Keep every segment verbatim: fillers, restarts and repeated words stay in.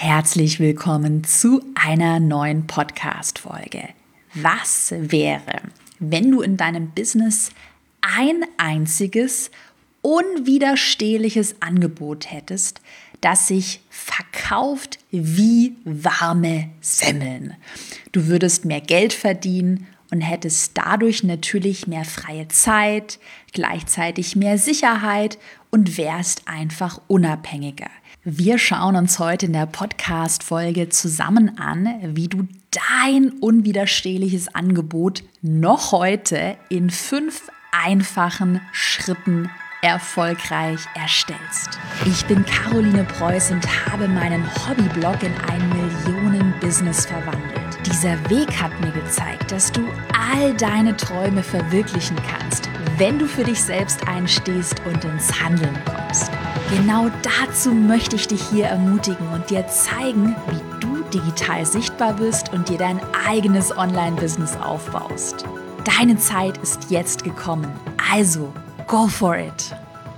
Herzlich willkommen zu einer neuen Podcast-Folge. Was wäre, wenn du in deinem Business ein einziges, unwiderstehliches Angebot hättest, das sich verkauft wie warme Semmeln? Du würdest mehr Geld verdienen und hättest dadurch natürlich mehr freie Zeit, gleichzeitig mehr Sicherheit und wärst einfach unabhängiger. Wir schauen uns heute in der Podcast-Folge zusammen an, wie du dein unwiderstehliches Angebot noch heute in fünf einfachen Schritten erfolgreich erstellst. Ich bin Caroline Preuß und habe meinen Hobbyblog in ein Millionen-Business verwandelt. Dieser Weg hat mir gezeigt, dass du all deine Träume verwirklichen kannst, wenn du für dich selbst einstehst und ins Handeln kommst. Genau dazu möchte ich dich hier ermutigen und dir zeigen, wie du digital sichtbar bist und dir dein eigenes Online-Business aufbaust. Deine Zeit ist jetzt gekommen, also go for it!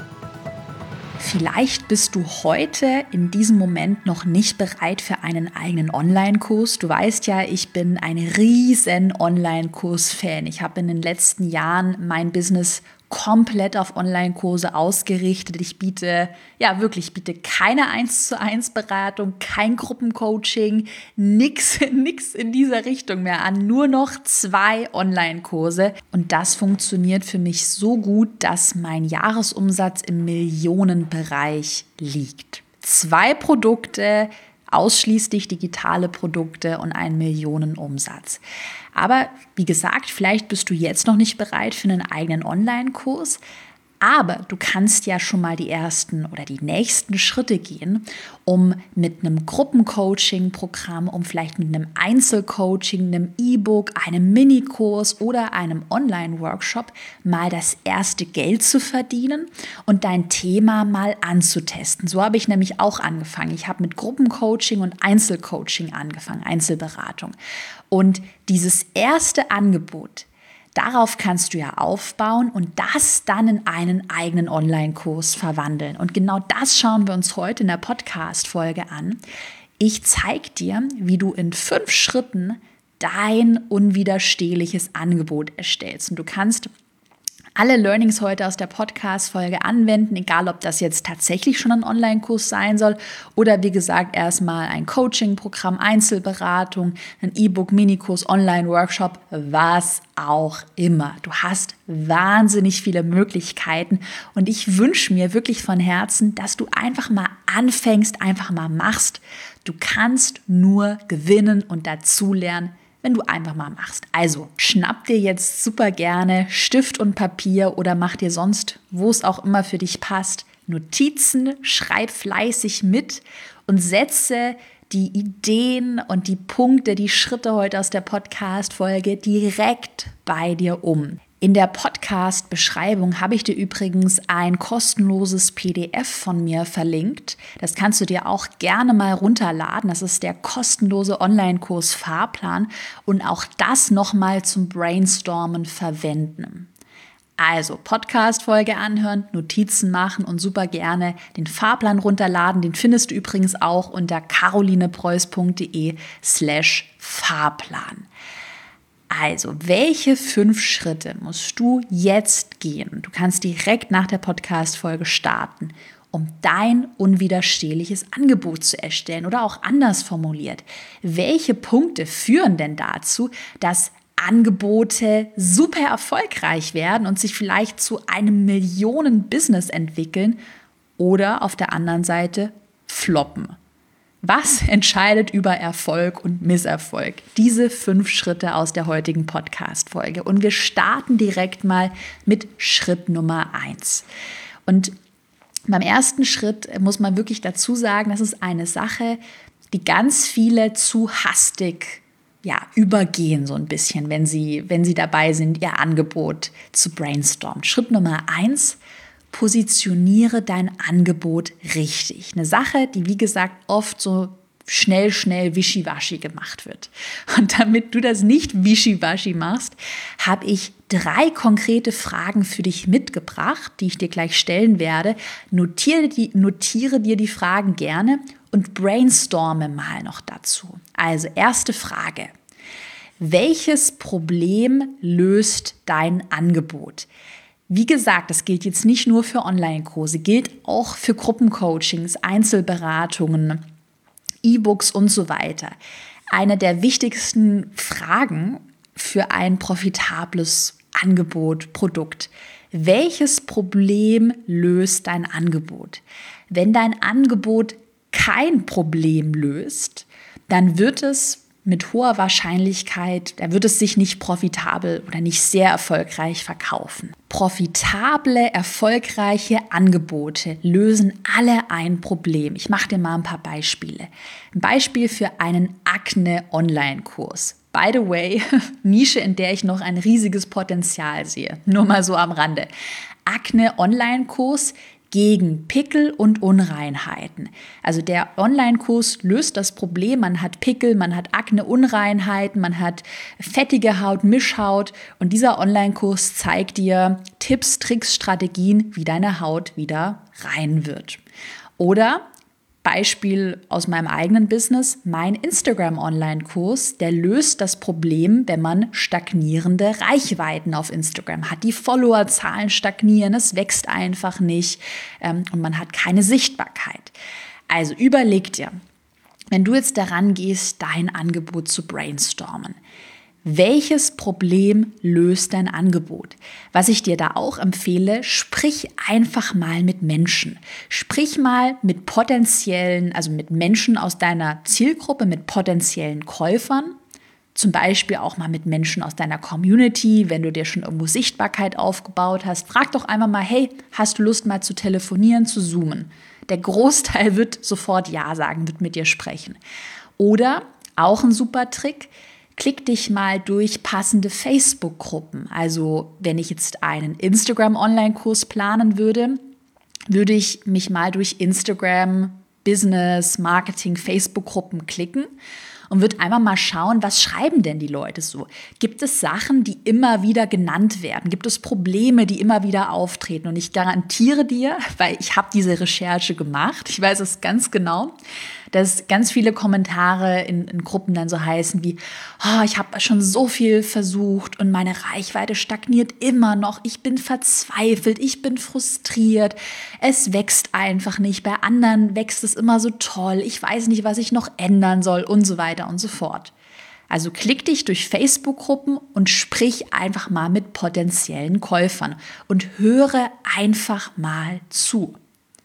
Vielleicht bist du heute in diesem Moment noch nicht bereit für einen eigenen Online-Kurs. Du weißt ja, ich bin ein riesen Online-Kurs-Fan. Ich habe in den letzten Jahren mein Business komplett auf Online-Kurse ausgerichtet. Ich biete, ja wirklich, ich biete keine eins zu eins Beratung, kein Gruppencoaching, nix, nix in dieser Richtung mehr an, nur noch zwei Online-Kurse. Und das funktioniert für mich so gut, dass mein Jahresumsatz im Millionenbereich liegt. Zwei Produkte, ausschließlich digitale Produkte und einen Millionenumsatz. Aber wie gesagt, vielleicht bist du jetzt noch nicht bereit für einen eigenen Online-Kurs, aber du kannst ja schon mal die ersten oder die nächsten Schritte gehen, um mit einem Gruppencoaching-Programm, um vielleicht mit einem Einzelcoaching, einem E-Book, einem Minikurs oder einem Online-Workshop mal das erste Geld zu verdienen und dein Thema mal anzutesten. So habe ich nämlich auch angefangen. Ich habe mit Gruppencoaching und Einzelcoaching angefangen, Einzelberatung. Und dieses erste Angebot, darauf kannst du ja aufbauen und das dann in einen eigenen Online-Kurs verwandeln. Und genau das schauen wir uns heute in der Podcast-Folge an. Ich zeige dir, wie du in fünf Schritten dein unwiderstehliches Angebot erstellst. Und du kannst alle Learnings heute aus der Podcast-Folge anwenden, egal ob das jetzt tatsächlich schon ein Online-Kurs sein soll oder wie gesagt erstmal ein Coaching-Programm, Einzelberatung, ein E-Book, Minikurs, Online-Workshop, was auch immer. Du hast wahnsinnig viele Möglichkeiten und ich wünsche mir wirklich von Herzen, dass du einfach mal anfängst, einfach mal machst. Du kannst nur gewinnen und dazulernen, wenn du einfach mal machst. Also schnapp dir jetzt super gerne Stift und Papier oder mach dir sonst, wo es auch immer für dich passt, Notizen, schreib fleißig mit und setze die Ideen und die Punkte, die Schritte heute aus der Podcast-Folge direkt bei dir um. In der Podcast-Beschreibung habe ich dir übrigens ein kostenloses P D F von mir verlinkt. Das kannst du dir auch gerne mal runterladen. Das ist der kostenlose Online-Kurs Fahrplan und auch das nochmal zum Brainstormen verwenden. Also Podcast-Folge anhören, Notizen machen und super gerne den Fahrplan runterladen. Den findest du übrigens auch unter carolinepreuß.de slash Fahrplan. Also, welche fünf Schritte musst du jetzt gehen? Du kannst direkt nach der Podcast-Folge starten, um dein unwiderstehliches Angebot zu erstellen oder auch anders formuliert. Welche Punkte führen denn dazu, dass Angebote super erfolgreich werden und sich vielleicht zu einem Millionen-Business entwickeln oder auf der anderen Seite floppen? Was entscheidet über Erfolg und Misserfolg? Diese fünf Schritte aus der heutigen Podcast-Folge. Und wir starten direkt mal mit Schritt Nummer eins. Und beim ersten Schritt muss man wirklich dazu sagen, das ist eine Sache, die ganz viele zu hastig ja, übergehen so ein bisschen, wenn sie, wenn sie dabei sind, ihr Angebot zu brainstormen. Schritt Nummer eins: Positioniere dein Angebot richtig. Eine Sache, die wie gesagt oft so schnell, schnell wischiwaschi gemacht wird. Und damit du das nicht wischiwaschi machst, habe ich drei konkrete Fragen für dich mitgebracht, die ich dir gleich stellen werde. Notiere, die, notiere dir die Fragen gerne und brainstorme mal noch dazu. Also erste Frage. Welches Problem löst dein Angebot? Wie gesagt, das gilt jetzt nicht nur für Online-Kurse, gilt auch für Gruppencoachings, Einzelberatungen, E-Books und so weiter. Eine der wichtigsten Fragen für ein profitables Angebot, Produkt. Welches Problem löst dein Angebot? Wenn dein Angebot kein Problem löst, dann wird es mit hoher Wahrscheinlichkeit, da wird es sich nicht profitabel oder nicht sehr erfolgreich verkaufen. Profitable, erfolgreiche Angebote lösen alle ein Problem. Ich mache dir mal ein paar Beispiele. Ein Beispiel für einen Akne-Online-Kurs. By the way, Nische, in der ich noch ein riesiges Potenzial sehe. Nur mal so am Rande. Akne-Online-Kurs gegen Pickel und Unreinheiten. Also der Online-Kurs löst das Problem, man hat Pickel, man hat Akne, Unreinheiten, man hat fettige Haut, Mischhaut und dieser Online-Kurs zeigt dir Tipps, Tricks, Strategien, wie deine Haut wieder rein wird. Oder Beispiel aus meinem eigenen Business, mein Instagram-Online-Kurs, der löst das Problem, wenn man stagnierende Reichweiten auf Instagram hat. Die Followerzahlen stagnieren, es wächst einfach nicht ähm, und man hat keine Sichtbarkeit. Also überleg dir, wenn du jetzt daran gehst, dein Angebot zu brainstormen, welches Problem löst dein Angebot? Was ich dir da auch empfehle, sprich einfach mal mit Menschen. Sprich mal mit potenziellen, also mit Menschen aus deiner Zielgruppe, mit potenziellen Käufern. Zum Beispiel auch mal mit Menschen aus deiner Community, wenn du dir schon irgendwo Sichtbarkeit aufgebaut hast. Frag doch einmal mal, hey, hast du Lust mal zu telefonieren, zu zoomen? Der Großteil wird sofort Ja sagen, wird mit dir sprechen. Oder, auch ein super Trick, klick dich mal durch passende Facebook-Gruppen. Also wenn ich jetzt einen Instagram-Online-Kurs planen würde, würde ich mich mal durch Instagram, Business, Marketing, Facebook-Gruppen klicken und würde einmal mal schauen, was schreiben denn die Leute so? Gibt es Sachen, die immer wieder genannt werden? Gibt es Probleme, die immer wieder auftreten? Und ich garantiere dir, weil ich habe diese Recherche gemacht, ich weiß es ganz genau, dass ganz viele Kommentare in, in Gruppen dann so heißen wie, oh, ich habe schon so viel versucht und meine Reichweite stagniert immer noch. Ich bin verzweifelt, ich bin frustriert. Es wächst einfach nicht. Bei anderen wächst es immer so toll. Ich weiß nicht, was ich noch ändern soll und so weiter und so fort. Also klick dich durch Facebook-Gruppen und sprich einfach mal mit potenziellen Käufern und höre einfach mal zu.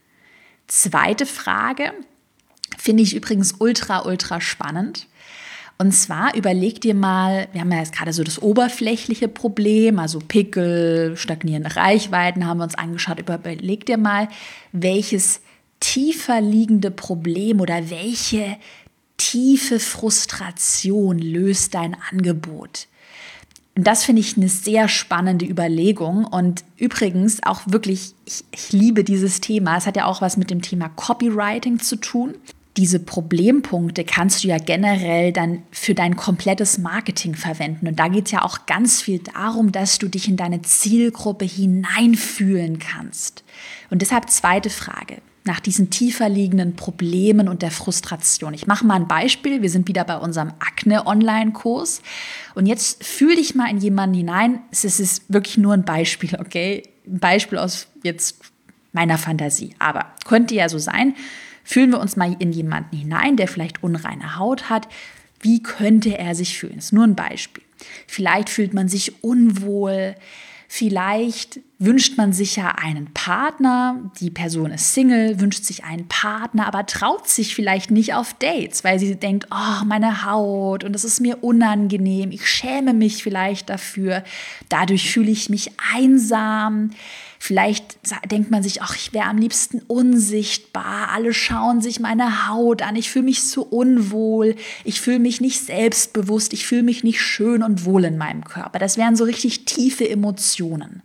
Zweite Frage. Finde ich übrigens ultra, ultra spannend. Und zwar überleg dir mal, wir haben ja jetzt gerade so das oberflächliche Problem, also Pickel, stagnierende Reichweiten haben wir uns angeschaut. Überleg dir mal, welches tiefer liegende Problem oder welche tiefe Frustration löst dein Angebot. Und das finde ich eine sehr spannende Überlegung und übrigens auch wirklich, ich, ich liebe dieses Thema. Es hat ja auch was mit dem Thema Copywriting zu tun. Diese Problempunkte kannst du ja generell dann für dein komplettes Marketing verwenden. Und da geht es ja auch ganz viel darum, dass du dich in deine Zielgruppe hineinfühlen kannst. Und deshalb zweite Frage, nach diesen tiefer liegenden Problemen und der Frustration. Ich mache mal ein Beispiel. Wir sind wieder bei unserem Akne-Online-Kurs. Und jetzt fühl dich mal in jemanden hinein. Es ist wirklich nur ein Beispiel, okay? Ein Beispiel aus jetzt meiner Fantasie. Aber könnte ja so sein. Fühlen wir uns mal in jemanden hinein, der vielleicht unreine Haut hat. Wie könnte er sich fühlen? Das ist nur ein Beispiel. Vielleicht fühlt man sich unwohl. Vielleicht wünscht man sich ja einen Partner. Die Person ist Single, wünscht sich einen Partner, aber traut sich vielleicht nicht auf Dates, weil sie denkt, oh, meine Haut und es ist mir unangenehm. Ich schäme mich vielleicht dafür. Dadurch fühle ich mich einsam. Vielleicht denkt man sich, ach, ich wäre am liebsten unsichtbar. Alle schauen sich meine Haut an. Ich fühle mich so unwohl. Ich fühle mich nicht selbstbewusst. Ich fühle mich nicht schön und wohl in meinem Körper. Das wären so richtig tiefe Emotionen.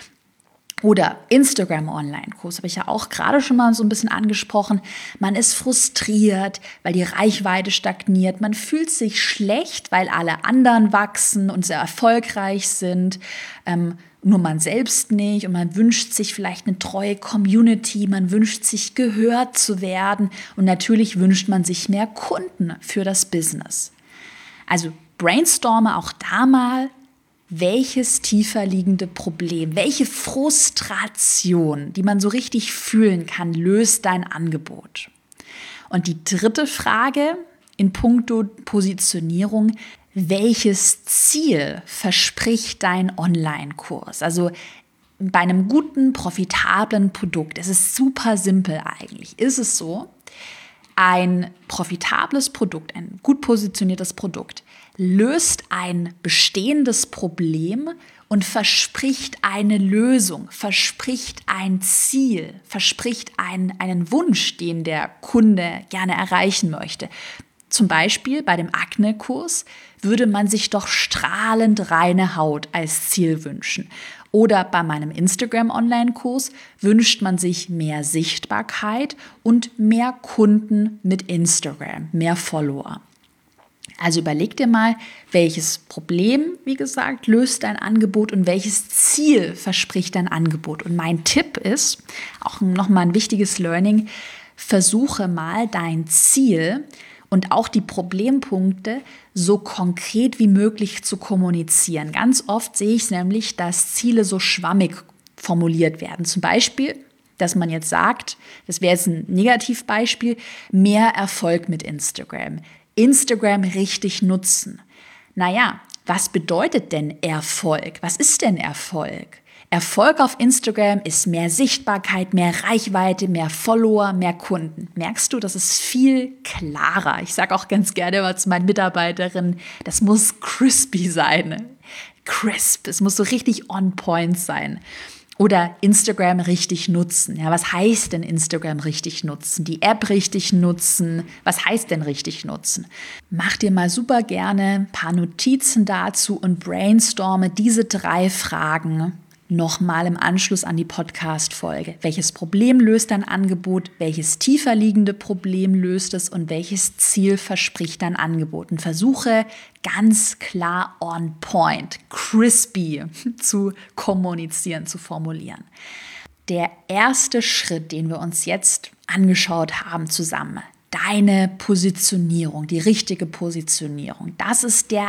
Oder Instagram-Online-Kurs, habe ich ja auch gerade schon mal so ein bisschen angesprochen. Man ist frustriert, weil die Reichweite stagniert. Man fühlt sich schlecht, weil alle anderen wachsen und sehr erfolgreich sind. Ähm, nur man selbst nicht und man wünscht sich vielleicht eine treue Community, man wünscht sich gehört zu werden und natürlich wünscht man sich mehr Kunden für das Business. Also brainstorme auch da mal, welches tiefer liegende Problem, welche Frustration, die man so richtig fühlen kann, löst dein Angebot. Und die dritte Frage in puncto Positionierung: Welches Ziel verspricht dein Online-Kurs? Also bei einem guten, profitablen Produkt, es ist super simpel eigentlich, ist es so, ein profitables Produkt, ein gut positioniertes Produkt, löst ein bestehendes Problem und verspricht eine Lösung, verspricht ein Ziel, verspricht ein, einen Wunsch, den der Kunde gerne erreichen möchte. Zum Beispiel bei dem Akne-Kurs würde man sich doch strahlend reine Haut als Ziel wünschen. Oder bei meinem Instagram-Online-Kurs wünscht man sich mehr Sichtbarkeit und mehr Kunden mit Instagram, mehr Follower. Also überleg dir mal, welches Problem, wie gesagt, löst dein Angebot und welches Ziel verspricht dein Angebot. Und mein Tipp ist, auch nochmal ein wichtiges Learning, versuche mal dein Ziel und auch die Problempunkte so konkret wie möglich zu kommunizieren. Ganz oft sehe ich es nämlich, dass Ziele so schwammig formuliert werden. Zum Beispiel, dass man jetzt sagt, das wäre jetzt ein Negativbeispiel, mehr Erfolg mit Instagram. Instagram richtig nutzen. Naja, was bedeutet denn Erfolg? Was ist denn Erfolg? Erfolg auf Instagram ist mehr Sichtbarkeit, mehr Reichweite, mehr Follower, mehr Kunden. Merkst du, das ist viel klarer. Ich sage auch ganz gerne immer zu meinen Mitarbeiterinnen, das muss crispy sein. Crisp, es muss so richtig on point sein. Oder Instagram richtig nutzen. Ja, was heißt denn Instagram richtig nutzen? Die App richtig nutzen. Was heißt denn richtig nutzen? Mach dir mal super gerne ein paar Notizen dazu und brainstorme diese drei Fragen nochmal im Anschluss an die Podcast-Folge. Welches Problem löst dein Angebot? Welches tiefer liegende Problem löst es? Und welches Ziel verspricht dein Angebot? Und versuche ganz klar on point, crispy zu kommunizieren, zu formulieren. Der erste Schritt, den wir uns jetzt angeschaut haben zusammen, deine Positionierung, die richtige Positionierung, das ist der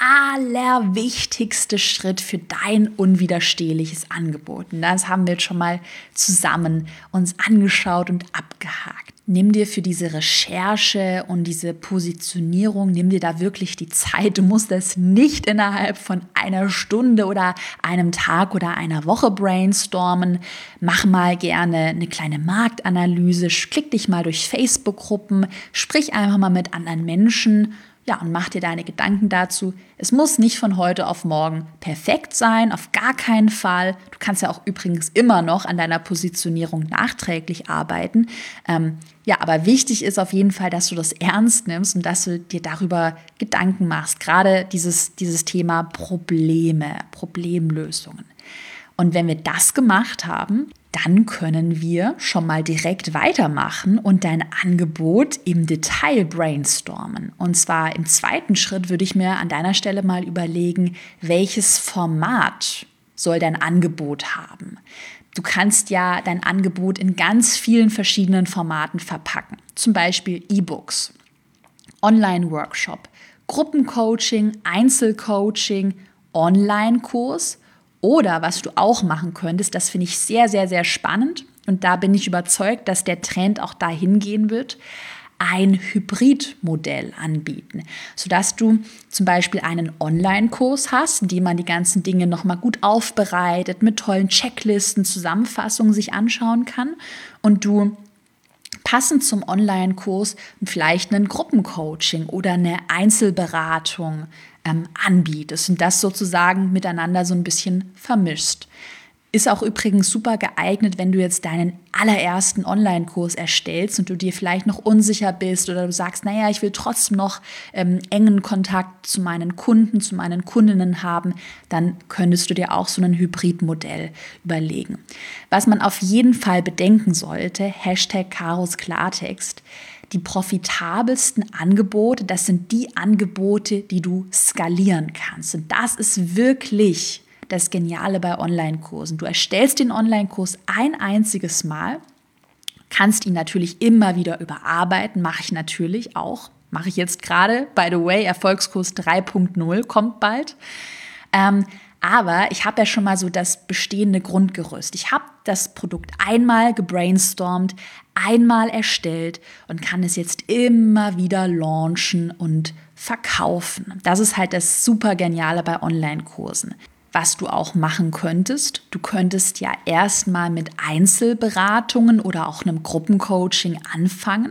allerwichtigste Schritt für dein unwiderstehliches Angebot. Und das haben wir jetzt schon mal zusammen uns angeschaut und abgehakt. Nimm dir für diese Recherche und diese Positionierung, nimm dir da wirklich die Zeit. Du musst das nicht innerhalb von einer Stunde oder einem Tag oder einer Woche brainstormen. Mach mal gerne eine kleine Marktanalyse, klick dich mal durch Facebook-Gruppen, sprich einfach mal mit anderen Menschen. Ja, und mach dir deine Gedanken dazu. Es muss nicht von heute auf morgen perfekt sein, auf gar keinen Fall. Du kannst ja auch übrigens immer noch an deiner Positionierung nachträglich arbeiten. Ähm, ja, aber wichtig ist auf jeden Fall, dass du das ernst nimmst und dass du dir darüber Gedanken machst. Gerade dieses, dieses Thema Probleme, Problemlösungen. Und wenn wir das gemacht haben, dann können wir schon mal direkt weitermachen und dein Angebot im Detail brainstormen. Und zwar im zweiten Schritt würde ich mir an deiner Stelle mal überlegen, welches Format soll dein Angebot haben. Du kannst ja dein Angebot in ganz vielen verschiedenen Formaten verpacken. Zum Beispiel E-Books, Online-Workshop, Gruppencoaching, Einzelcoaching, Online-Kurs. Oder was du auch machen könntest, das finde ich sehr, sehr, sehr spannend und da bin ich überzeugt, dass der Trend auch dahin gehen wird, ein Hybridmodell anbieten, sodass du zum Beispiel einen Online-Kurs hast, in dem man die ganzen Dinge nochmal gut aufbereitet, mit tollen Checklisten, Zusammenfassungen sich anschauen kann und du passend zum Online-Kurs vielleicht ein Gruppencoaching oder eine Einzelberatung ähm, anbietest und das sozusagen miteinander so ein bisschen vermischst. Ist auch übrigens super geeignet, wenn du jetzt deinen allerersten Online-Kurs erstellst und du dir vielleicht noch unsicher bist oder du sagst, naja, ich will trotzdem noch ähm, engen Kontakt zu meinen Kunden, zu meinen Kundinnen haben, dann könntest du dir auch so ein Hybridmodell überlegen. Was man auf jeden Fall bedenken sollte, Hashtag Karos Klartext, die profitabelsten Angebote, das sind die Angebote, die du skalieren kannst. Und das ist wirklich das Geniale bei Online-Kursen. Du erstellst den Online-Kurs ein einziges Mal, kannst ihn natürlich immer wieder überarbeiten, mache ich natürlich auch, mache ich jetzt gerade, by the way, Erfolgskurs drei Punkt null kommt bald. Ähm, aber ich habe ja schon mal so das bestehende Grundgerüst. Ich habe das Produkt einmal gebrainstormt, einmal erstellt und kann es jetzt immer wieder launchen und verkaufen. Das ist halt das super Geniale bei Online-Kursen. Was du auch machen könntest, du könntest ja erstmal mit Einzelberatungen oder auch einem Gruppencoaching anfangen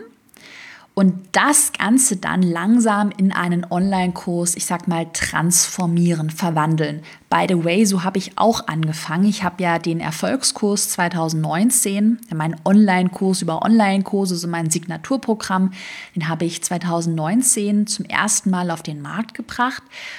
und das Ganze dann langsam in einen Online-Kurs, ich sag mal, transformieren, verwandeln. By the way, so habe ich auch angefangen. Ich habe ja den Erfolgskurs zwanzig neunzehn, meinen Online-Kurs über Online-Kurse, so mein Signaturprogramm, den habe ich zwanzig neunzehn zum ersten Mal auf den Markt gebracht.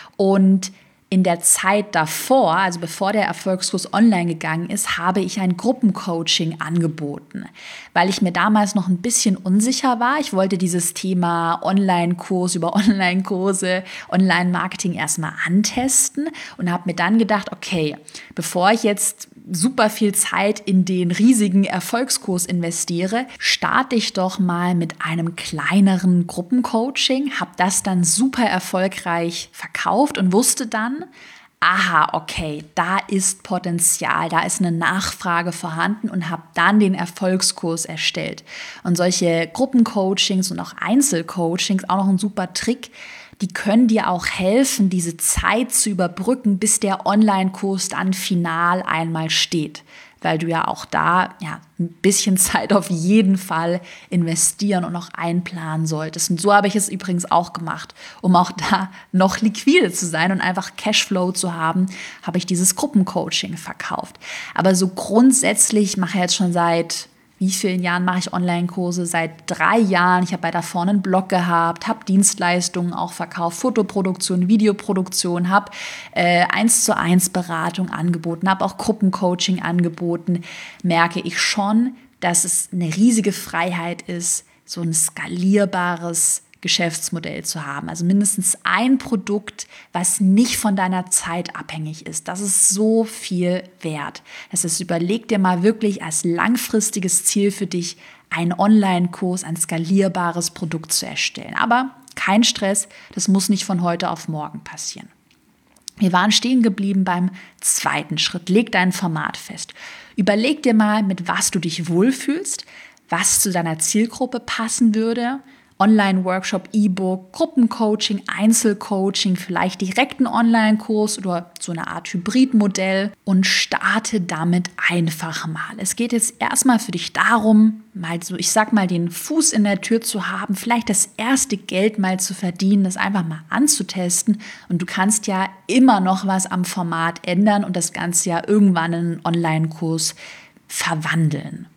Und in der Zeit davor, also bevor der Erfolgskurs online gegangen ist, habe ich ein Gruppencoaching angeboten, weil ich mir damals noch ein bisschen unsicher war. Ich wollte dieses Thema Online-Kurs über Online-Kurse, Online-Marketing erstmal antesten und habe mir dann gedacht, okay, bevor ich jetzt super viel Zeit in den riesigen Erfolgskurs investiere, starte ich doch mal mit einem kleineren Gruppencoaching, habe das dann super erfolgreich verkauft und wusste dann, aha, okay, da ist Potenzial, da ist eine Nachfrage vorhanden und habe dann den Erfolgskurs erstellt. Und solche Gruppencoachings und auch Einzelcoachings, auch noch ein super Trick, die können dir auch helfen, diese Zeit zu überbrücken, bis der Online-Kurs dann final einmal steht. Weil du ja auch da ja, ein bisschen Zeit auf jeden Fall investieren und auch einplanen solltest. Und so habe ich es übrigens auch gemacht, um auch da noch liquide zu sein und einfach Cashflow zu haben, habe ich dieses Gruppencoaching verkauft. Aber so grundsätzlich, ich mache ich jetzt schon seit wie vielen Jahren mache ich Online-Kurse? Seit drei Jahren. Ich habe bei da vorne einen Blog gehabt, habe Dienstleistungen auch verkauft, Fotoproduktion, Videoproduktion, habe äh, eins zu eins Beratung angeboten, habe auch Gruppencoaching angeboten. Merke ich schon, dass es eine riesige Freiheit ist, so ein skalierbares Geschäftsmodell zu haben. Also mindestens ein Produkt, was nicht von deiner Zeit abhängig ist. Das ist so viel wert. Das heißt, überleg dir mal wirklich als langfristiges Ziel für dich, einen Online-Kurs, ein skalierbares Produkt zu erstellen. Aber kein Stress, das muss nicht von heute auf morgen passieren. Wir waren stehen geblieben beim zweiten Schritt. Leg dein Format fest. Überleg dir mal, mit was du dich wohlfühlst, was zu deiner Zielgruppe passen würde. Online-Workshop, E-Book, Gruppencoaching, Einzelcoaching, vielleicht direkt einen Online-Kurs oder so eine Art Hybridmodell und starte damit einfach mal. Es geht jetzt erstmal für dich darum, mal so, ich sag mal, den Fuß in der Tür zu haben, vielleicht das erste Geld mal zu verdienen, das einfach mal anzutesten und du kannst ja immer noch was am Format ändern und das Ganze ja irgendwann in einen Online-Kurs verwandeln.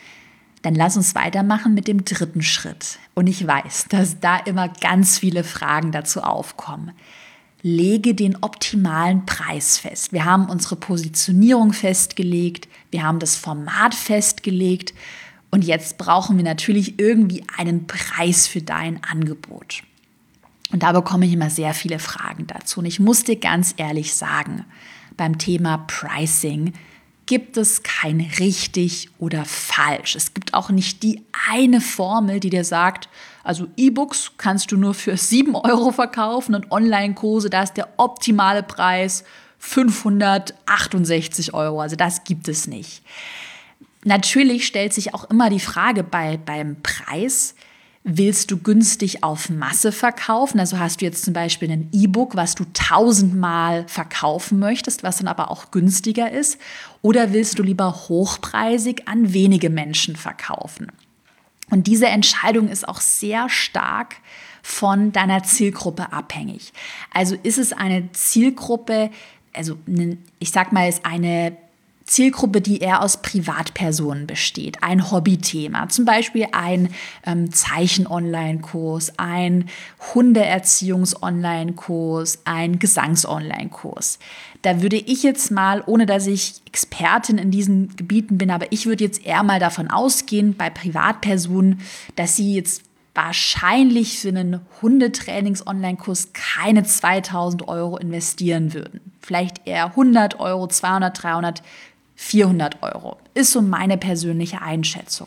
Dann lass uns weitermachen mit dem dritten Schritt. Und ich weiß, dass da immer ganz viele Fragen dazu aufkommen. Lege den optimalen Preis fest. Wir haben unsere Positionierung festgelegt, wir haben das Format festgelegt und jetzt brauchen wir natürlich irgendwie einen Preis für dein Angebot. Und da bekomme ich immer sehr viele Fragen dazu. Und ich muss dir ganz ehrlich sagen, beim Thema Pricing gibt es kein richtig oder falsch. Es gibt auch nicht die eine Formel, die dir sagt, also E-Books kannst du nur für sieben Euro verkaufen und Online-Kurse, da ist der optimale Preis fünfhundertachtundsechzig Euro. Also das gibt es nicht. Natürlich stellt sich auch immer die Frage bei, beim Preis, willst du günstig auf Masse verkaufen? Also hast du jetzt zum Beispiel ein E-Book, was du tausendmal verkaufen möchtest, was dann aber auch günstiger ist? Oder willst du lieber hochpreisig an wenige Menschen verkaufen? Und diese Entscheidung ist auch sehr stark von deiner Zielgruppe abhängig. Also ist es eine Zielgruppe, also ich sag mal, ist eine Zielgruppe, die eher aus Privatpersonen besteht, ein Hobbythema, zum Beispiel ein ähm, Zeichen-Online-Kurs, ein Hundeerziehungs-Online-Kurs, ein Gesangs-Online-Kurs. Da würde ich jetzt mal, ohne dass ich Expertin in diesen Gebieten bin, aber ich würde jetzt eher mal davon ausgehen, bei Privatpersonen, dass sie jetzt wahrscheinlich für einen Hundetrainings-Online-Kurs keine zweitausend Euro investieren würden. Vielleicht eher hundert Euro, zweihundert, dreihundert, vierhundert Euro. Ist so meine persönliche Einschätzung.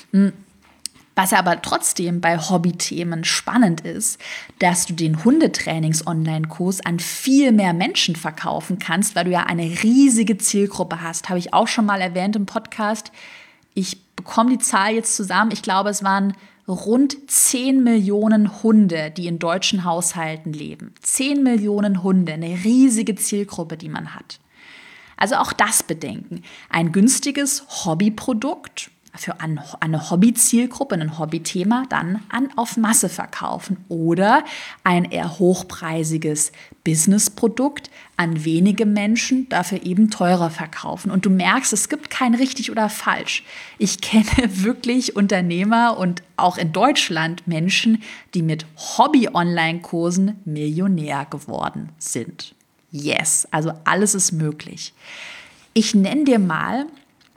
Was aber trotzdem bei Hobbythemen spannend ist, dass du den Hundetrainings-Online-Kurs an viel mehr Menschen verkaufen kannst, weil du ja eine riesige Zielgruppe hast. Habe ich auch schon mal erwähnt im Podcast. Ich bekomme die Zahl jetzt zusammen. Ich glaube, es waren rund zehn Millionen Hunde, die in deutschen Haushalten leben. zehn Millionen Hunde, eine riesige Zielgruppe, die man hat. Also auch das bedenken. Ein günstiges Hobbyprodukt für eine Hobbyzielgruppe, ein Hobbythema, dann an auf Masse verkaufen oder ein eher hochpreisiges Businessprodukt an wenige Menschen, dafür eben teurer verkaufen. Und du merkst, es gibt kein richtig oder falsch. Ich kenne wirklich Unternehmer und auch in Deutschland Menschen, die mit Hobby-Online-Kursen Millionär geworden sind. Yes, also alles ist möglich. Ich nenne dir mal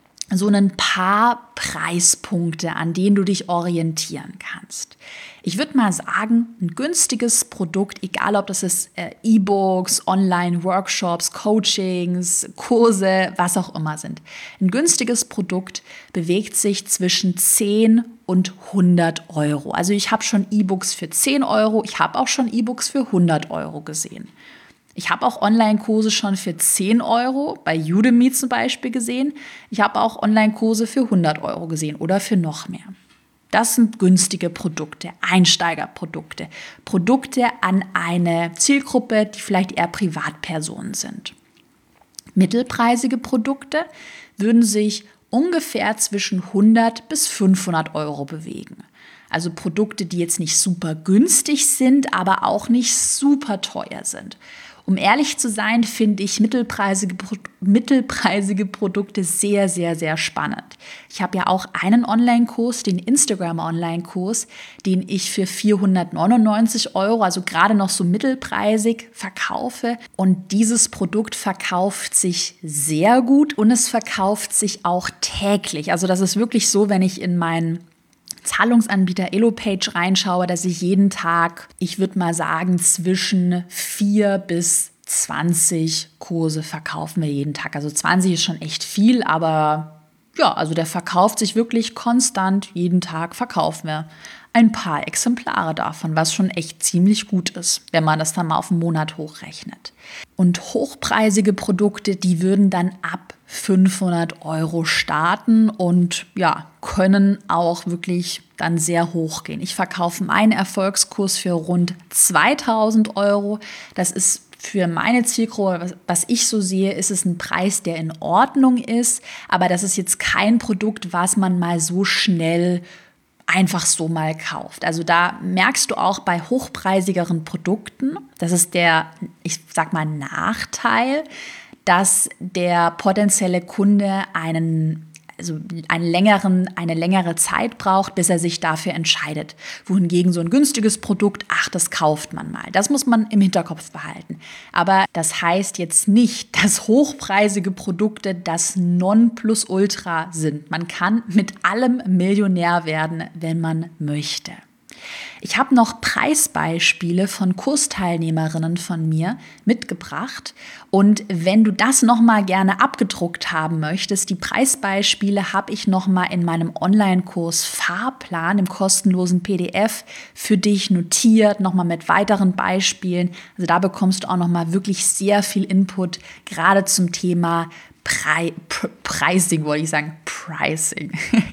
so ein paar Preispunkte, an denen du dich orientieren kannst. Ich würde mal sagen, ein günstiges Produkt, egal ob das ist äh, E-Books, Online-Workshops, Coachings, Kurse, was auch immer sind. Ein günstiges Produkt bewegt sich zwischen zehn und hundert Euro. Also ich habe schon E-Books für zehn Euro, ich habe auch schon E-Books für hundert Euro gesehen. Ich habe auch Online-Kurse schon für zehn Euro, bei Udemy zum Beispiel gesehen. Ich habe auch Online-Kurse für hundert Euro gesehen oder für noch mehr. Das sind günstige Produkte, Einsteigerprodukte, Produkte an eine Zielgruppe, die vielleicht eher Privatpersonen sind. Mittelpreisige Produkte würden sich ungefähr zwischen hundert bis fünfhundert Euro bewegen. Also Produkte, die jetzt nicht super günstig sind, aber auch nicht super teuer sind. Um ehrlich zu sein, finde ich mittelpreisige, mittelpreisige Produkte sehr, sehr, sehr spannend. Ich habe ja auch einen Online-Kurs, den Instagram-Online-Kurs, den ich für vierhundertneunundneunzig Euro, also gerade noch so mittelpreisig, verkaufe. Und dieses Produkt verkauft sich sehr gut und es verkauft sich auch täglich. Also das ist wirklich so, wenn ich in meinen Zahlungsanbieter Elopage reinschaue, dass ich jeden Tag, ich würde mal sagen, zwischen vier bis zwanzig Kurse verkaufen wir jeden Tag. Also zwanzig ist schon echt viel, aber ja, also der verkauft sich wirklich konstant. Jeden Tag verkaufen wir ein paar Exemplare davon, was schon echt ziemlich gut ist, wenn man das dann mal auf einen Monat hochrechnet. Und hochpreisige Produkte, die würden dann ab fünfhundert Euro starten und ja, können auch wirklich dann sehr hoch gehen. Ich verkaufe meinen Erfolgskurs für rund zweitausend Euro. Das ist für meine Zielgruppe, was, was ich so sehe, ist es ein Preis, der in Ordnung ist. Aber das ist jetzt kein Produkt, was man mal so schnell einfach so mal kauft. Also da merkst du auch bei hochpreisigeren Produkten, das ist der, ich sag mal, Nachteil, dass der potenzielle Kunde einen, also einen längeren, eine längere Zeit braucht, bis er sich dafür entscheidet. Wohingegen so ein günstiges Produkt, ach, das kauft man mal. Das muss man im Hinterkopf behalten. Aber das heißt jetzt nicht, dass hochpreisige Produkte das Nonplusultra sind. Man kann mit allem Millionär werden, wenn man möchte. Ich habe noch Preisbeispiele von Kursteilnehmerinnen von mir mitgebracht. Und wenn du das nochmal gerne abgedruckt haben möchtest, die Preisbeispiele habe ich nochmal in meinem Online-Kurs Fahrplan, im kostenlosen P D F für dich notiert, nochmal mit weiteren Beispielen. Also da bekommst du auch nochmal wirklich sehr viel Input, gerade zum Thema Pre- P- Pricing, wollte ich sagen, Pricing.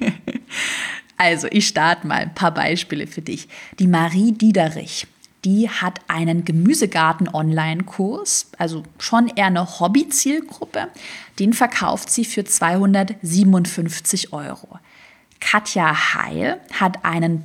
Also, ich starte mal ein paar Beispiele für dich. Die Marie Diederich, die hat einen Gemüsegarten-Online-Kurs, also schon eher eine Hobby-Zielgruppe. Den verkauft sie für zweihundertsiebenundfünfzig Euro. Katja Heil hat einen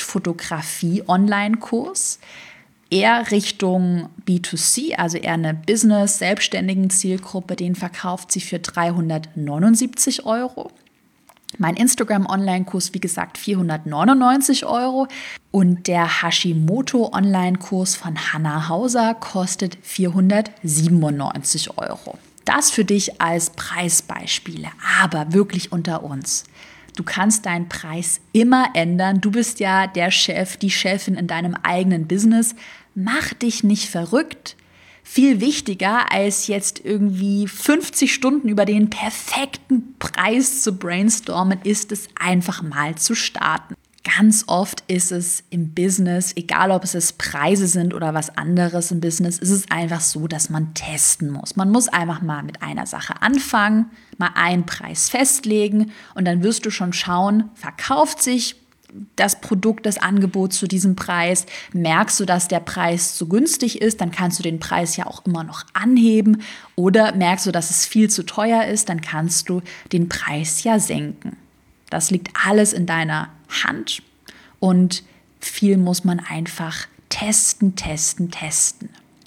Produktfotografie-Online-Kurs, eher Richtung B zwei C, also eher eine Business-Selbstständigen Zielgruppe. Den verkauft sie für dreihundertneunundsiebzig Euro. Mein Instagram-Online-Kurs, wie gesagt, vierhundertneunundneunzig Euro. Und der Hashimoto-Online-Kurs von Hannah Hauser kostet vierhundertsiebenundneunzig Euro. Das für dich als Preisbeispiele, aber wirklich unter uns. Du kannst deinen Preis immer ändern. Du bist ja der Chef, die Chefin in deinem eigenen Business. Mach dich nicht verrückt. Viel wichtiger als jetzt irgendwie fünfzig Stunden über den perfekten Preis zu brainstormen, ist es einfach mal zu starten. Ganz oft ist es im Business, egal ob es Preise sind oder was anderes im Business, ist es einfach so, dass man testen muss. Man muss einfach mal mit einer Sache anfangen, mal einen Preis festlegen und dann wirst du schon schauen, verkauft sich das Produkt, das Angebot zu diesem Preis. Merkst du, dass der Preis zu günstig ist, dann kannst du den Preis ja auch immer noch anheben. Oder merkst du, dass es viel zu teuer ist, dann kannst du den Preis ja senken. Das liegt alles in deiner Hand und viel muss man einfach testen, testen, testen.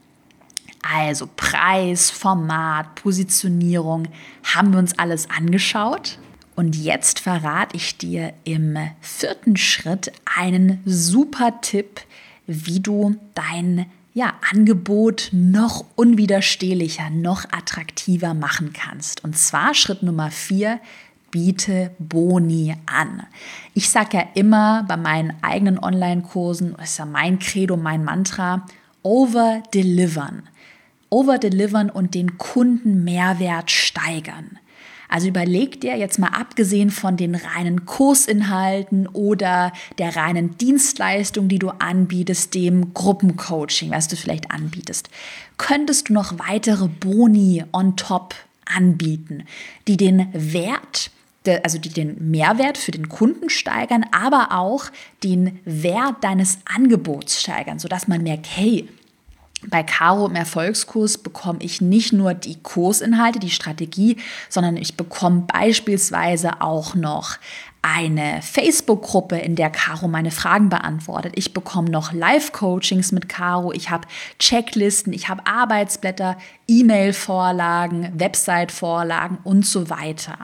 Also Preis, Format, Positionierung, haben wir uns alles angeschaut. Und jetzt verrate ich dir im vierten Schritt einen super Tipp, wie du dein ja, Angebot noch unwiderstehlicher, noch attraktiver machen kannst. Und zwar Schritt Nummer vier, biete Boni an. Ich sage ja immer bei meinen eigenen Online-Kursen, das ist ja mein Credo, mein Mantra, over-delivern. Over-delivern und den Kundenmehrwert steigern. Also überleg dir jetzt mal abgesehen von den reinen Kursinhalten oder der reinen Dienstleistung, die du anbietest, dem Gruppencoaching, was du vielleicht anbietest, könntest du noch weitere Boni on top anbieten, die den Wert, also die den Mehrwert für den Kunden steigern, aber auch den Wert deines Angebots steigern, sodass man merkt, hey, bei Caro im Erfolgskurs bekomme ich nicht nur die Kursinhalte, die Strategie, sondern ich bekomme beispielsweise auch noch eine Facebook-Gruppe, in der Caro meine Fragen beantwortet. Ich bekomme noch Live-Coachings mit Caro. Ich habe Checklisten, ich habe Arbeitsblätter, E-Mail-Vorlagen, Website-Vorlagen und so weiter.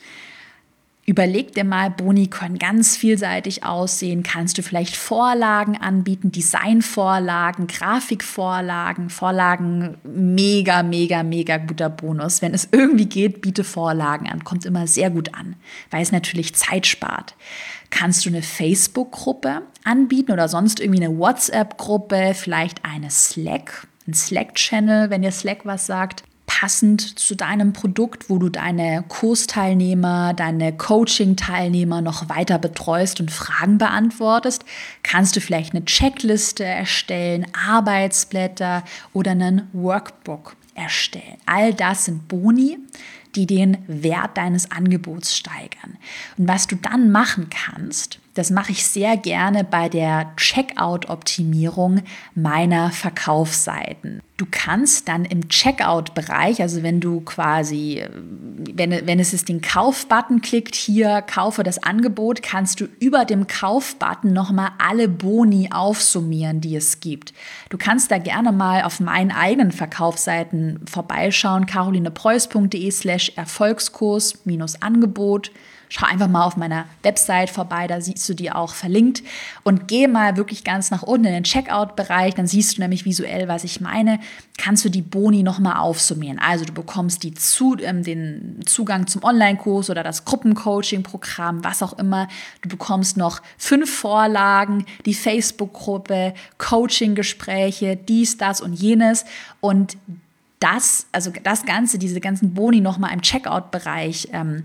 Überleg dir mal, Boni können ganz vielseitig aussehen. Kannst du vielleicht Vorlagen anbieten, Designvorlagen, Grafikvorlagen, Vorlagen, mega, mega, mega guter Bonus. Wenn es irgendwie geht, biete Vorlagen an. Kommt immer sehr gut an, weil es natürlich Zeit spart. Kannst du eine Facebook-Gruppe anbieten oder sonst irgendwie eine WhatsApp-Gruppe, vielleicht eine Slack, ein Slack-Channel, wenn dir Slack was sagt. Passend zu deinem Produkt, wo du deine Kursteilnehmer, deine Coaching-Teilnehmer noch weiter betreust und Fragen beantwortest, kannst du vielleicht eine Checkliste erstellen, Arbeitsblätter oder einen Workbook erstellen. All das sind Boni, die den Wert deines Angebots steigern. Und was du dann machen kannst, das mache ich sehr gerne bei der Checkout-Optimierung meiner Verkaufsseiten. Du kannst dann im Checkout-Bereich, also wenn du quasi, wenn, wenn es ist den Kauf-Button klickt, hier kaufe das Angebot, kannst du über dem Kauf-Button nochmal alle Boni aufsummieren, die es gibt. Du kannst da gerne mal auf meinen eigenen Verkaufsseiten vorbeischauen, carolinepreuß.de slash Erfolgskurs minus Angebot. Schau einfach mal auf meiner Website vorbei, da siehst du die auch verlinkt und geh mal wirklich ganz nach unten in den Checkout-Bereich, dann siehst du nämlich visuell, was ich meine, kannst du die Boni nochmal aufsummieren. Also du bekommst die zu, ähm, den Zugang zum Online-Kurs oder das Gruppencoaching-Programm, was auch immer. Du bekommst noch fünf Vorlagen, die Facebook-Gruppe, Coaching-Gespräche, dies, das und jenes und das, also das Ganze, diese ganzen Boni nochmal im Checkout-Bereich ähm,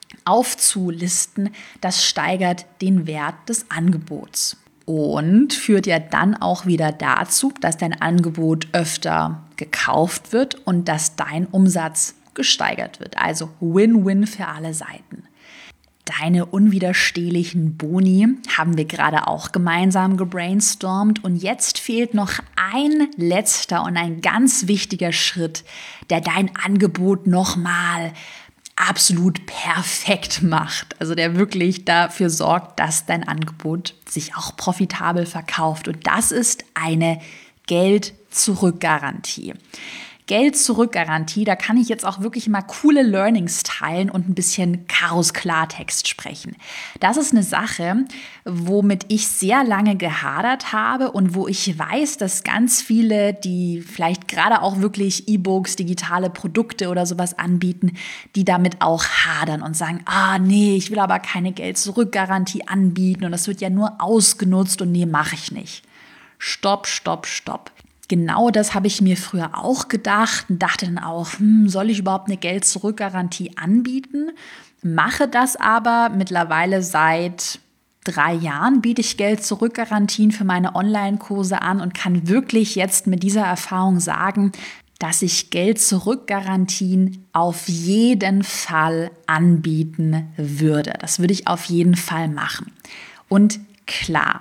aufzulisten, das steigert den Wert des Angebots und führt ja dann auch wieder dazu, dass dein Angebot öfter gekauft wird und dass dein Umsatz gesteigert wird. Also Win-Win für alle Seiten. Deine unwiderstehlichen Boni haben wir gerade auch gemeinsam gebrainstormt und jetzt fehlt noch ein letzter und ein ganz wichtiger Schritt, der dein Angebot nochmal absolut perfekt macht. Also der wirklich dafür sorgt, dass dein Angebot sich auch profitabel verkauft. Und das ist eine Geld-Zurück-Garantie. Geld-Zurück-Garantie, da kann ich jetzt auch wirklich mal coole Learnings teilen und ein bisschen Chaos-Klartext sprechen. Das ist eine Sache, womit ich sehr lange gehadert habe und wo ich weiß, dass ganz viele, die vielleicht gerade auch wirklich E-Books, digitale Produkte oder sowas anbieten, die damit auch hadern und sagen, ah nee, ich will aber keine Geld-Zurück-Garantie anbieten und das wird ja nur ausgenutzt und nee, mache ich nicht. Stopp, stopp, stopp. Genau das habe ich mir früher auch gedacht und dachte dann auch, hm, soll ich überhaupt eine Geld-Zurück-Garantie anbieten? Mache das aber mittlerweile seit drei Jahren, biete ich Geld-Zurück-Garantien für meine Online-Kurse an und kann wirklich jetzt mit dieser Erfahrung sagen, dass ich Geld-Zurück-Garantien auf jeden Fall anbieten würde. Das würde ich auf jeden Fall machen. Und klar,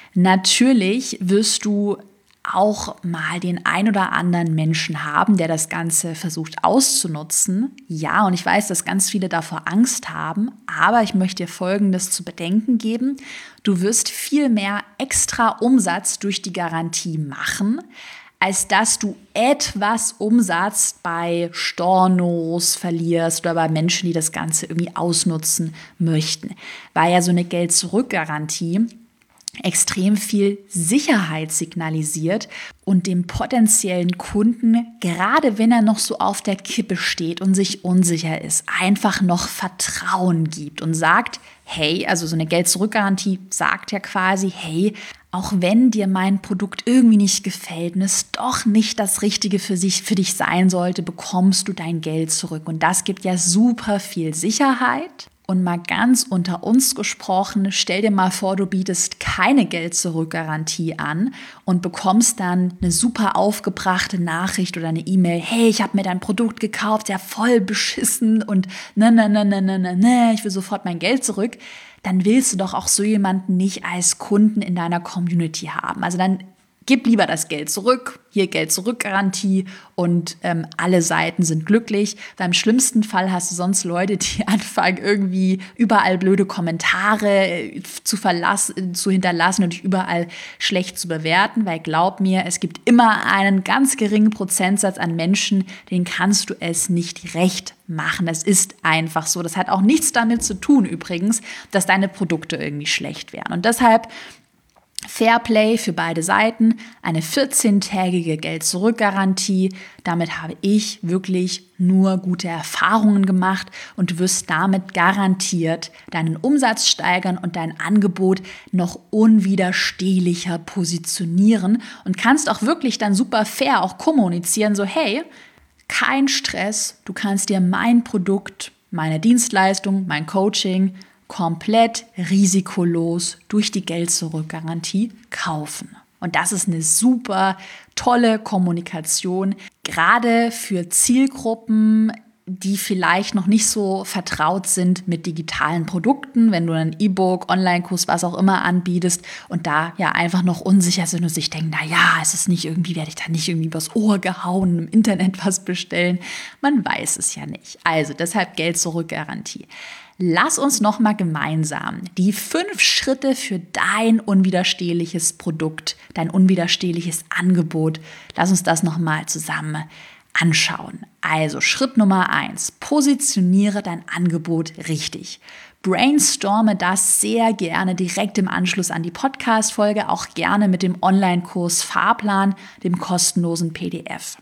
natürlich wirst du auch mal den ein oder anderen Menschen haben, der das Ganze versucht auszunutzen. Ja, und ich weiß, dass ganz viele davor Angst haben, aber ich möchte dir Folgendes zu bedenken geben. Du wirst viel mehr extra Umsatz durch die Garantie machen, als dass du etwas Umsatz bei Stornos verlierst oder bei Menschen, die das Ganze irgendwie ausnutzen möchten. Weil ja so eine Geld-Zurück-Garantie extrem viel Sicherheit signalisiert und dem potenziellen Kunden, gerade wenn er noch so auf der Kippe steht und sich unsicher ist, einfach noch Vertrauen gibt und sagt, hey, also so eine Geld-Zurück-Garantie sagt ja quasi, hey, auch wenn dir mein Produkt irgendwie nicht gefällt und es doch nicht das Richtige für, sich, für dich sein sollte, bekommst du dein Geld zurück. Und das gibt ja super viel Sicherheit. Und mal ganz unter uns gesprochen, stell dir mal vor, du bietest keine Geld-Zurück-Garantie an und bekommst dann eine super aufgebrachte Nachricht oder eine E-Mail, hey, ich habe mir dein Produkt gekauft, ja voll beschissen und ne, ne, ne, ne, ne, ne, ne, ich will sofort mein Geld zurück. Dann willst du doch auch so jemanden nicht als Kunden in deiner Community haben. Also dann gib lieber das Geld zurück, hier Geld-Zurück-Garantie und ähm, alle Seiten sind glücklich. Weil im schlimmsten Fall hast du sonst Leute, die anfangen, irgendwie überall blöde Kommentare zu, verlassen, zu hinterlassen und dich überall schlecht zu bewerten. Weil glaub mir, es gibt immer einen ganz geringen Prozentsatz an Menschen, denen kannst du es nicht recht machen. Das ist einfach so. Das hat auch nichts damit zu tun übrigens, dass deine Produkte irgendwie schlecht wären. Und deshalb Fairplay für beide Seiten, eine vierzehntägige Geld-Zurück-Garantie. Damit habe ich wirklich nur gute Erfahrungen gemacht und du wirst damit garantiert deinen Umsatz steigern und dein Angebot noch unwiderstehlicher positionieren und kannst auch wirklich dann super fair auch kommunizieren, so hey, kein Stress, du kannst dir mein Produkt, meine Dienstleistung, mein Coaching komplett risikolos durch die Geld-Zurück-Garantie kaufen. Und das ist eine super tolle Kommunikation, gerade für Zielgruppen, die vielleicht noch nicht so vertraut sind mit digitalen Produkten, wenn du ein E-Book, Online-Kurs, was auch immer anbietest und da ja einfach noch unsicher sind und sich denken, na ja, ist es nicht irgendwie, werde ich da nicht irgendwie übers Ohr gehauen, im Internet was bestellen? Man weiß es ja nicht. Also deshalb Geld-Zurück-Garantie. Lass uns noch mal gemeinsam die fünf Schritte für dein unwiderstehliches Produkt, dein unwiderstehliches Angebot, lass uns das noch mal zusammen anschauen. Also Schritt Nummer eins, positioniere dein Angebot richtig. Brainstorme das sehr gerne direkt im Anschluss an die Podcast-Folge, auch gerne mit dem Online-Kurs Fahrplan, dem kostenlosen P D F.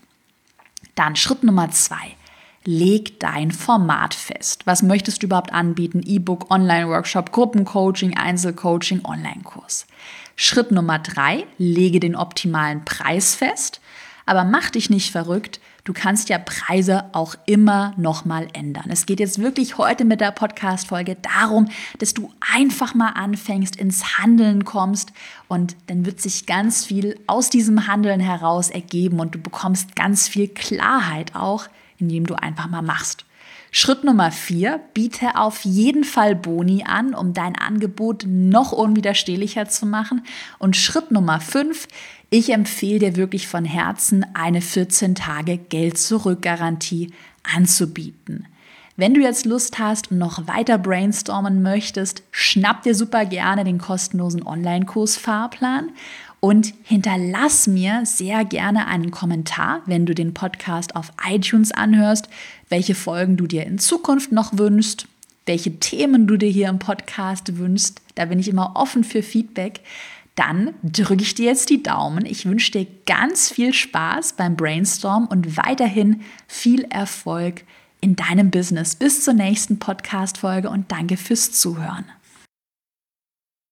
Dann Schritt Nummer zwei. Leg dein Format fest. Was möchtest du überhaupt anbieten? E-Book, Online-Workshop, Gruppencoaching, Einzelcoaching, Online-Kurs. Schritt Nummer drei, lege den optimalen Preis fest. Aber mach dich nicht verrückt, du kannst ja Preise auch immer noch mal ändern. Es geht jetzt wirklich heute mit der Podcast-Folge darum, dass du einfach mal anfängst, ins Handeln kommst und dann wird sich ganz viel aus diesem Handeln heraus ergeben und du bekommst ganz viel Klarheit auch, indem du einfach mal machst. Schritt Nummer vier, biete auf jeden Fall Boni an, um dein Angebot noch unwiderstehlicher zu machen. Und Schritt Nummer fünf, ich empfehle dir wirklich von Herzen, eine vierzehn Tage Geld-Zurück-Garantie anzubieten. Wenn du jetzt Lust hast und noch weiter brainstormen möchtest, schnapp dir super gerne den kostenlosen Online-Kurs Fahrplan. Und hinterlass mir sehr gerne einen Kommentar, wenn du den Podcast auf iTunes anhörst, welche Folgen du dir in Zukunft noch wünschst, welche Themen du dir hier im Podcast wünschst. Da bin ich immer offen für Feedback. Dann drücke ich dir jetzt die Daumen. Ich wünsche dir ganz viel Spaß beim Brainstorm und weiterhin viel Erfolg in deinem Business. Bis zur nächsten Podcast-Folge und danke fürs Zuhören.